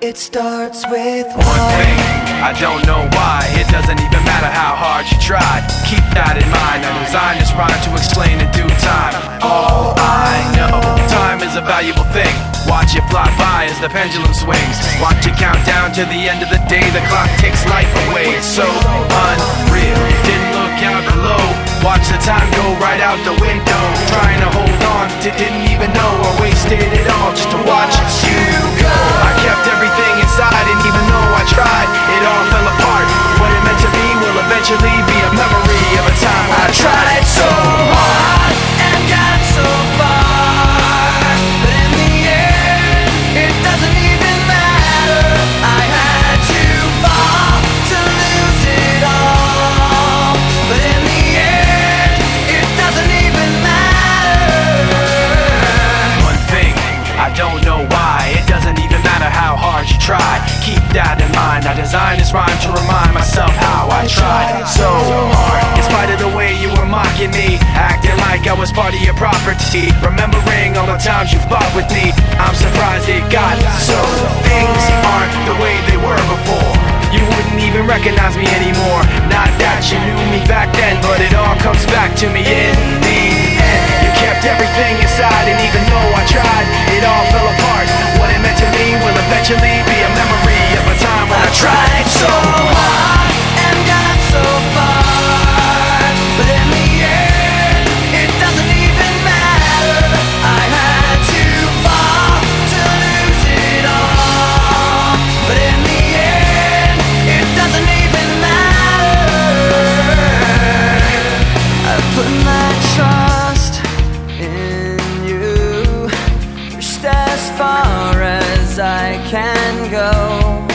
It starts with one thing, I don't know why. It doesn't even matter how hard you try. Keep that in mind. I designed this rhyme to explain in due time. All I know, time is a valuable thing. Watch it fly by as the pendulum swings. Watch it count down to the end of the day. The clock takes life away. It's so unreal. Didn't look out below. Watch the time go right out the window. Trying to hold on to didn't even know I wasted it all just to watch you go. I kept everything inside, and even though I tried, it all fell apart. What it meant to be will eventually be a memory of a time when I tried so hard and got so far, but in the end, it doesn't even matter. I had to fall to lose it all, but in the end, it doesn't even matter. One thing, I don't know why. It doesn't even matter how hard you try. Keep that in mind. I designed this rhyme to remind myself how I tried so hard. In spite of the way you were mocking me, acting like I was part of your property, remembering all the times you fought with me, I'm surprised it got so. Things aren't the way they were before. You wouldn't even recognize me anymore. Not that you knew me back then, but it all comes back to me in the end. You kept everything inside, and even though I tried, it all fell apart. What it meant to me will eventually be a memory of a time when I tried so hard and got so far, but in the end, it doesn't even matter. I had to fall to lose it all, but in the end, it doesn't even matter. I've put my trust in you, pushed as far as I can go.